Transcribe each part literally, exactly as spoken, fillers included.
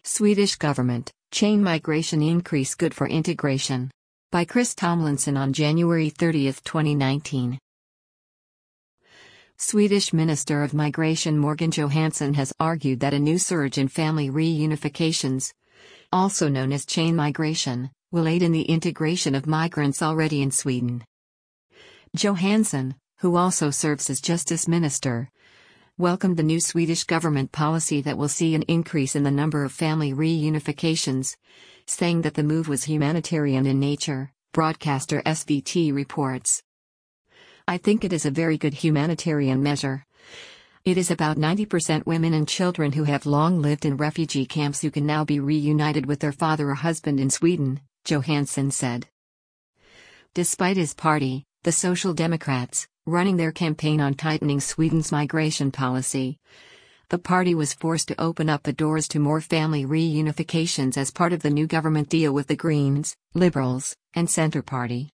Swedish government, chain migration increase good for integration. By Chris Tomlinson on January thirtieth, twenty nineteen. Swedish Minister of Migration Morgan Johansson has argued that a new surge in family reunifications, also known as chain migration, will aid in the integration of migrants already in Sweden. Johansson, who also serves as Justice Minister, welcomed the new Swedish government policy that will see an increase in the number of family reunifications, saying that the move was humanitarian in nature, broadcaster S V T reports. I think it is a very good humanitarian measure. It is about ninety percent women and children who have long lived in refugee camps who can now be reunited with their father or husband in Sweden, Johansson said. Despite his party, the Social Democrats, running their campaign on tightening Sweden's migration policy, the party was forced to open up the doors to more family reunifications as part of the new government deal with the Greens, Liberals, and Centre Party.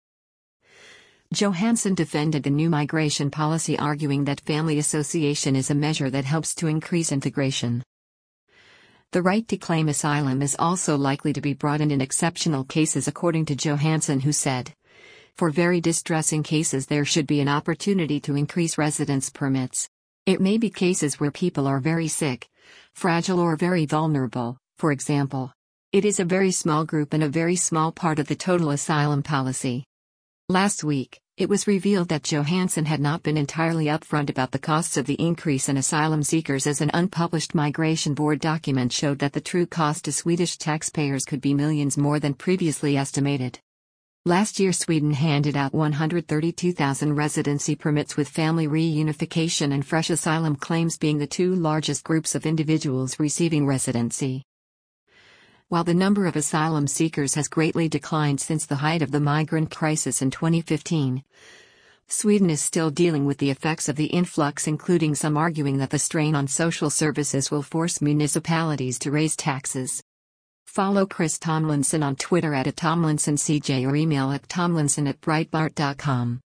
Johansson defended the new migration policy, arguing that family association is a measure that helps to increase integration. The right to claim asylum is also likely to be broadened in exceptional cases, according to Johansson, who said, "For very distressing cases there should be an opportunity to increase residence permits. It may be cases where people are very sick, fragile or very vulnerable, for example. It is a very small group and a very small part of the total asylum policy." Last week, it was revealed that Johansson had not been entirely upfront about the costs of the increase in asylum seekers, as an unpublished Migration Board document showed that the true cost to Swedish taxpayers could be millions more than previously estimated. Last year, Sweden handed out one hundred thirty-two thousand residency permits, with family reunification and fresh asylum claims being the two largest groups of individuals receiving residency. While the number of asylum seekers has greatly declined since the height of the migrant crisis in twenty fifteen, Sweden is still dealing with the effects of the influx, including some arguing that the strain on social services will force municipalities to raise taxes. Follow Chris Tomlinson on Twitter at Tomlinson C J or email at tomlinson at breitbart dot com.